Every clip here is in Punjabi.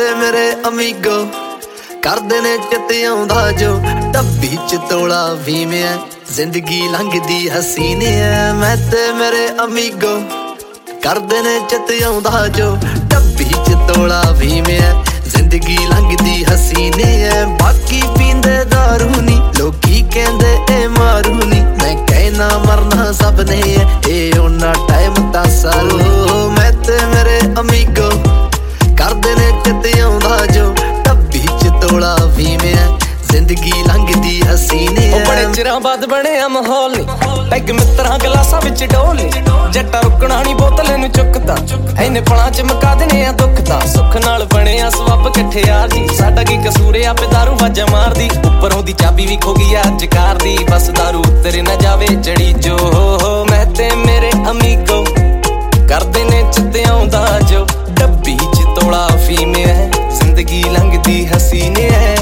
ਤੇ ਮੇਰੇ ਅਮੀਗੋ ਕਰਦੇ ਨੇ ਚਿੱਤ ਆਉਂਦਾ ਜੋ ਡੱਬੀ ਚ ਤੋਲਾ ਵੀਮਿਆ ਜ਼ਿੰਦਗੀ ਲੰਘਦੀ ਹਸੀਨ ਐ ਮੈਂ ਤੇ ਮੇਰੇ ਅਮੀਗੋ ਕਰਦੇ ਨੇ ਚਿੱਤ ਆਉਂਦਾ ਜੋ ਡੱਬੀ ਚ ਤੋਲਾ ਵੀਮਿਆ ਜ਼ਿੰਦਗੀ ਲੰਘਦੀ ਹਸੀਨ ਐ ਬਾਕੀ ਪੀਂਦੇ ਦਾਰੂ ਨੀ ਲੋਕੀ ਕਹਿੰਦੇ ਇਹ ਮਾਰੂ ਨੀ ਮੈਂ ਕਹਿਣਾ ਮਰਨਾ ਸਭ ਨੇ ਇਹ ਉਹਨਾਂ ਟਾਈਮ ਤਾਂ ਸਾਲੋ ਮੈਂ ਤੇ ਮੇਰੇ ਅਮੀਗੋ ਕਰਦੇ ਨੇ ਚਿੱਤ ਆਉਂਦਾ ਜੋ ਡੱਬੀ ਚ ਤੋਲਾ ਵੀਮਿਆ ਜ਼ਿੰਦਗੀ ਲੰਘਦੀ ਹਸੀਨ ਐ ਬੜੇ ਚਿਰਾਂ ਬਾਅਦ ਬਣਿਆ ਮਾਹੌਲ ਨੀ ਪੈਗ ਮਿੱਤਰਾਂ ਗਲਾਸਾਂ ਵਿੱਚ ਡੋਲ ਨੀ ਜੱਟਾ ਰੁਕਣਾ ਨੀ ਬੋਤਲ ਨੂੰ ਚੁੱਕਦਾ ਐਨੇ ਪਲਾਂ ਚ ਮੁਕਾ ਦਿੰਨੇ ਆ ਦੁੱਖ ਤਾਂ ਸੁੱਖ ਨਾਲ ਬਣਿਆ ਸਵੱਬ ਇਕੱਠੇ ਯਾਰ ਜੀ ਸਾਡਾ ਕੀ ਕਸੂਰ ਆ ਆਪੇ ਦਾਰੂ ਵਾਜਾ ਮਾਰਦੀ ਉੱਪਰੋਂ ਦੀ ਚਾਬੀ ਵੀ ਖੋ ਗਈ ਅੱਜ ਕਾਰ ਦੀ ਬਸ ਦਾਰੂ ਉਤਰੇ ਨਾ ਜਾਵੇ ਚੜੀ ਜੋ ਮੈਂ ਤੇ ਮੇਰੇ ਅਮੀਗੋ ਕਰਦੇ ਨੇ ਚਿੱਤ ਆਉਂਦਾ ਜੋ ਡੱਬੀ ਚ ਤੋਲਾ ਫੀਮੇ ਜ਼ਿੰਦਗੀ ਲੰਘਦੀ ਹਸੀਨ ਐ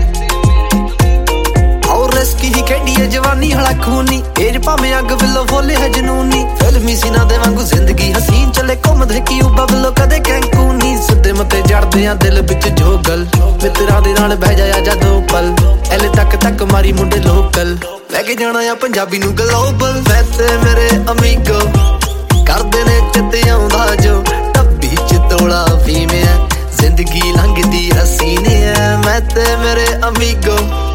ਰਿਸਕੀ ਹੀ ਖੇਡੀ ਏ ਜਵਾਨੀ ਹਲਾ ਖੂਨੀ ਏਜ ਭਾਵੇਂ ਅੱਗ ਵੱਲੋਂ ਫੋਲੇ ਹੈ ਜਨੂਨੀ ਫਿਲਮੀ ਸੀਨਾ ਦੇ ਵਾਂਗੂ ਜ਼ਿੰਦਗੀ ਹਸੀਨ ਚੱਲੇ ਘੁੰਮਦੇ ਕਿਊਬਾ ਵੱਲੋਂ ਕਦੇ ਕੈਂਕੂਨੀ ਸਿੱਧੇ ਮੱਤੇ ਜੜਦੇ ਆ ਦਿਲ ਵਿੱਚ ਜੋਗਲ ਮਿੱਤਰਾਂ ਦੇ ਨਾਲ ਬਹਿ ਜਾਇਆ ਜਦੋਂ ਪਲ ਐਲੇ ਤੱਕ ਮਾਰੀ ਮੁੰਡੇ ਲੋਕਲ ਲੈ ਕੇ ਜਾਣਾ ਆ ਪੰਜਾਬੀ ਨੂੰ ਗਲੋਬਲ ਮੈਂ ਤੇ ਮੇਰੇ ਅਮੀਗੋ ਕਰਦੇ ਨੇ ਚਿੱਤ ਆਉਂਦਾ ਜੋ ਡੱਬੀ ਚ ਤੋਲਾ ਵੀਮਿਆ ਜ਼ਿੰਦਗੀ ਲੰਘਦੀ ਹਸੀਨ ਐ ਮੈਂ ਤੇ ਮੇਰੇ ਅਮੀਗੋ